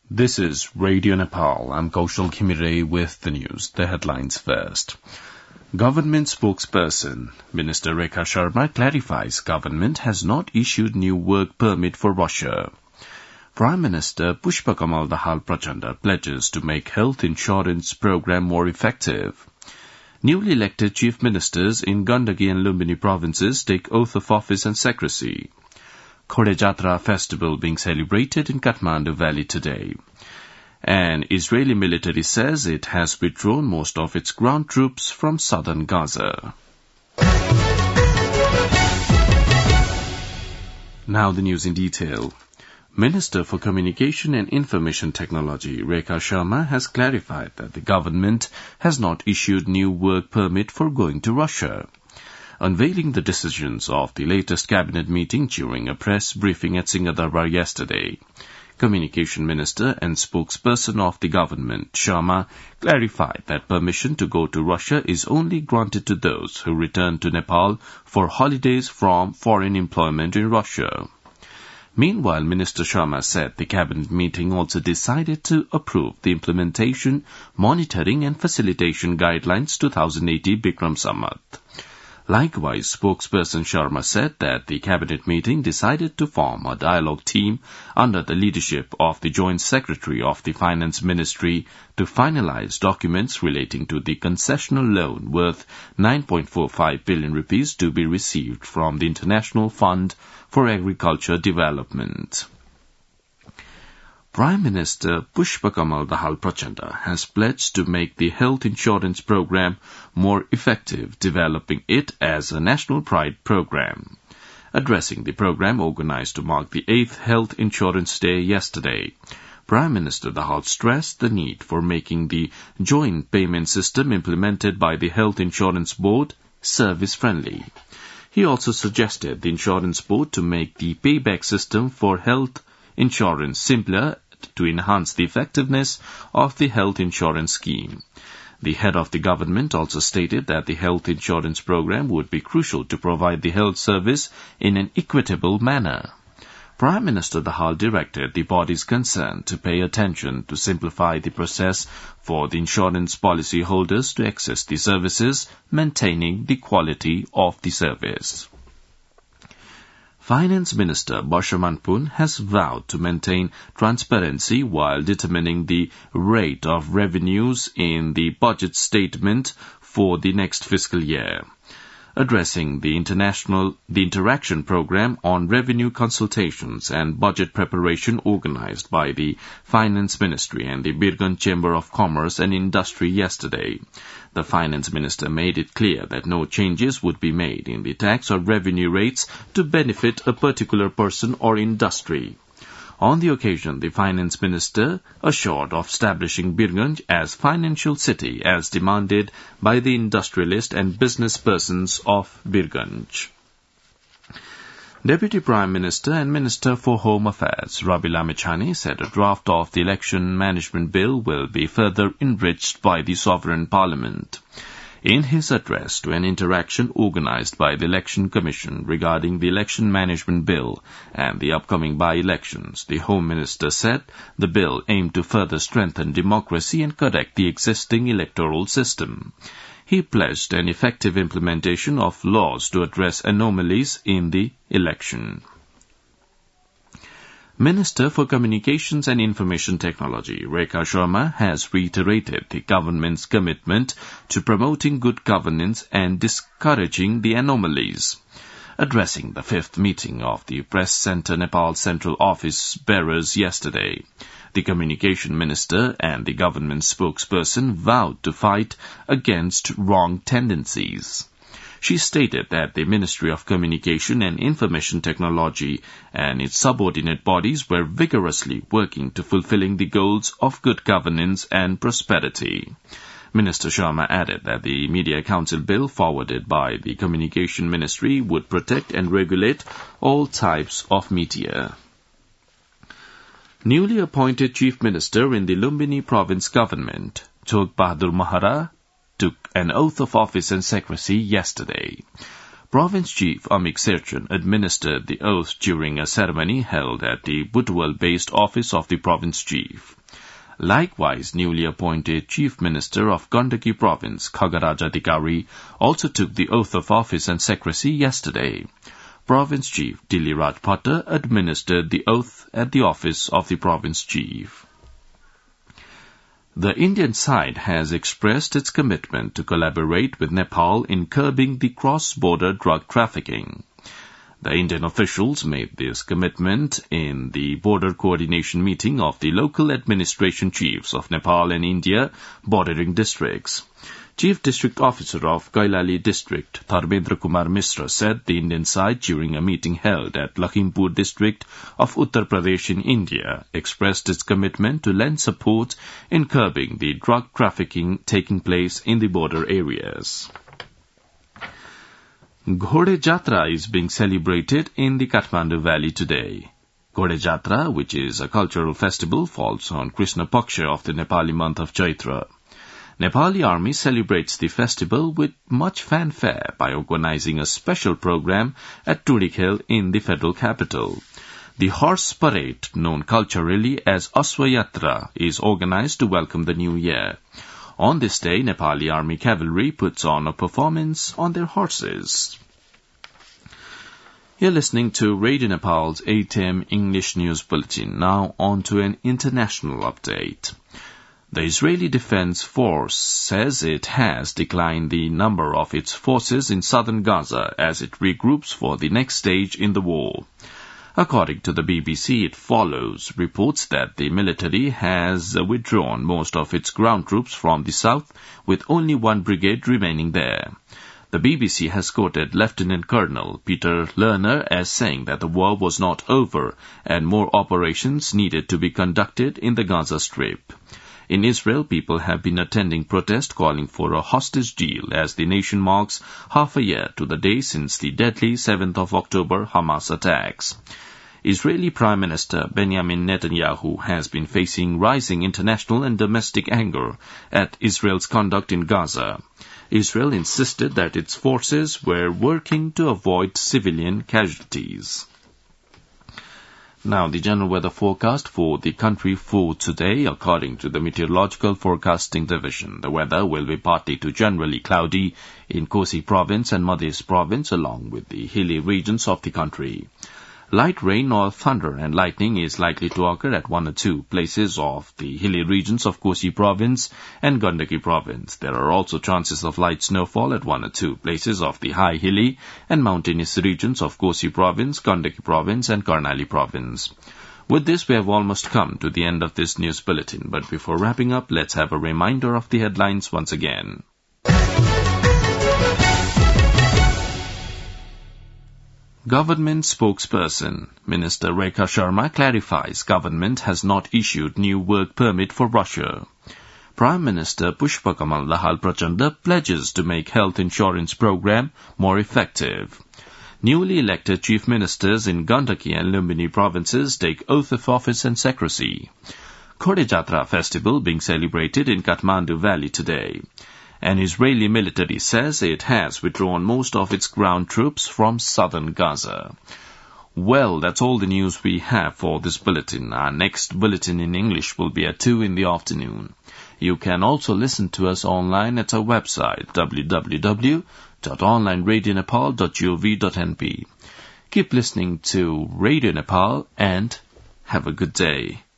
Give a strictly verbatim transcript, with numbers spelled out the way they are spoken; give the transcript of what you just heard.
This is Radio Nepal. I'm Kaushal Khimire with the news. The headlines first. Government spokesperson Minister Rekha Sharma clarifies government has not issued new work permit for Russia. Prime Minister Pushpakamal Dahal Prachanda pledges to make health insurance program more effective. Newly elected chief ministers in Gandaki and Lumbini provinces take oath of office and secrecy. Khode Jatra festival being celebrated in Kathmandu Valley today. And Israeli military says it has withdrawn most of its ground troops from southern Gaza. Now the news in detail. Minister for Communication and Information Technology, Rekha Sharma, has clarified that the government has not issued new work permit for going to Russia. Unveiling the decisions of the latest cabinet meeting during a press briefing at Singadarbar yesterday, Communication Minister and spokesperson of the government, Sharma, clarified that permission to go to Russia is only granted to those who return to Nepal for holidays from foreign employment in Russia. Meanwhile, Minister Sharma said the cabinet meeting also decided to approve the implementation, monitoring and facilitation guidelines twenty eighty Bikram Samvat. Likewise, spokesperson Sharma said that the cabinet meeting decided to form a dialogue team under the leadership of the Joint Secretary of the Finance Ministry to finalize documents relating to the concessional loan worth nine point four five billion rupees to be received from the International Fund for Agriculture Development. Prime Minister Pushpakamal Dahal Prachanda has pledged to make the health insurance program more effective, developing it as a national pride program. Addressing the program organized to mark the eighth Health Insurance Day yesterday, Prime Minister Dahal stressed the need for making the joint payment system implemented by the Health Insurance Board service-friendly. He also suggested the Insurance Board to make the payback system for health insurance simpler to enhance the effectiveness of the health insurance scheme. The head of the government also stated that the health insurance program would be crucial to provide the health service in an equitable manner. Prime Minister Dahal directed the bodies concerned to pay attention to simplify the process for the insurance policy holders to access the services, maintaining the quality of the service. Finance Minister Barshaman Pun has vowed to maintain transparency while determining the rate of revenues in the budget statement for the next fiscal year. Addressing the international the interaction program on revenue consultations and budget preparation organized by the Finance Ministry and the Birgunj Chamber of Commerce and Industry yesterday, the Finance Minister made it clear that no changes would be made in the tax or revenue rates to benefit a particular person or industry. On the occasion, the Finance Minister assured of establishing Birgunj as financial city as demanded by the industrialist and business persons of Birgunj. Deputy Prime Minister and Minister for Home Affairs Rabi Lamechhane said a draft of the Election Management Bill will be further enriched by the Sovereign Parliament. In his address to an interaction organized by the Election Commission regarding the Election Management Bill and the upcoming by-elections, the Home Minister said the bill aimed to further strengthen democracy and correct the existing electoral system. He pledged an effective implementation of laws to address anomalies in the election. Minister for Communications and Information Technology, Rekha Sharma, has reiterated the government's commitment to promoting good governance and discouraging the anomalies. Addressing the fifth meeting of the Press Centre Nepal Central Office bearers yesterday, the Communication Minister and the government spokesperson vowed to fight against wrong tendencies. She stated that the Ministry of Communication and Information Technology and its subordinate bodies were vigorously working to fulfilling the goals of good governance and prosperity. Minister Sharma added that the Media Council Bill forwarded by the Communication Ministry would protect and regulate all types of media. Newly appointed Chief Minister in the Lumbini Province Government, Chok Bahadur Mahara, took an oath of office and secrecy yesterday. Province Chief Amik Serchon administered the oath during a ceremony held at the Butwal-based office of the Province Chief. Likewise, newly appointed Chief Minister of Gandaki Province, Khagaraj Adhikari, also took the oath of office and secrecy yesterday. Province Chief Diliraj Bhatta administered the oath at the office of the Province Chief. The Indian side has expressed its commitment to collaborate with Nepal in curbing the cross-border drug trafficking. The Indian officials made this commitment in the border coordination meeting of the local administration chiefs of Nepal and India bordering districts. Chief District Officer of Kailali District, Dharmendra Kumar Mishra, said the Indian side during a meeting held at Lakhimpur District of Uttar Pradesh in India expressed its commitment to lend support in curbing the drug trafficking taking place in the border areas. Ghode Jatra is being celebrated in the Kathmandu Valley today. Ghode Jatra, which is a cultural festival, falls on Krishna Paksha of the Nepali month of Chaitra. Nepali Army celebrates the festival with much fanfare by organizing a special program at Turikhel in the federal capital. The horse parade, known culturally as Aswayatra, is organized to welcome the new year. On this day, Nepali Army cavalry puts on a performance on their horses. You're listening to Radio Nepal's eight a m English News Bulletin. Now on to an international update. The Israeli Defense Force says it has declined the number of its forces in southern Gaza as it regroups for the next stage in the war. According to the B B C, it follows reports that the military has withdrawn most of its ground troops from the south, with only one brigade remaining there. The B B C has quoted Lieutenant Colonel Peter Lerner as saying that the war was not over and more operations needed to be conducted in the Gaza Strip. In Israel, people have been attending protests calling for a hostage deal as the nation marks half a year to the day since the deadly seventh of October Hamas attacks. Israeli Prime Minister Benjamin Netanyahu has been facing rising international and domestic anger at Israel's conduct in Gaza. Israel insisted that its forces were working to avoid civilian casualties. Now, the general weather forecast for the country for today, according to the Meteorological Forecasting Division. The weather will be partly to generally cloudy in Kosi Province and Madhya Province, along with the hilly regions of the country. Light rain or thunder and lightning is likely to occur at one or two places of the hilly regions of Kosi Province and Gandaki Province. There are also chances of light snowfall at one or two places of the high hilly and mountainous regions of Kosi Province, Gandaki Province and Karnali Province. With this, we have almost come to the end of this news bulletin. But before wrapping up, let's have a reminder of the headlines once again. Government spokesperson Minister Rekha Sharma clarifies government has not issued new work permit for Russia. Prime Minister Pushpa Kamal Dahal Prachanda pledges to make health insurance program more effective. Newly elected chief ministers in Gandaki and Lumbini provinces take oath of office and secrecy. Ghode Jatra festival being celebrated in Kathmandu Valley today. An Israeli military says it has withdrawn most of its ground troops from southern Gaza. Well, that's all the news we have for this bulletin. Our next bulletin in English will be at two in the afternoon. You can also listen to us online at our website, w w w dot online radio nepal dot gov dot n p. Keep listening to Radio Nepal and have a good day.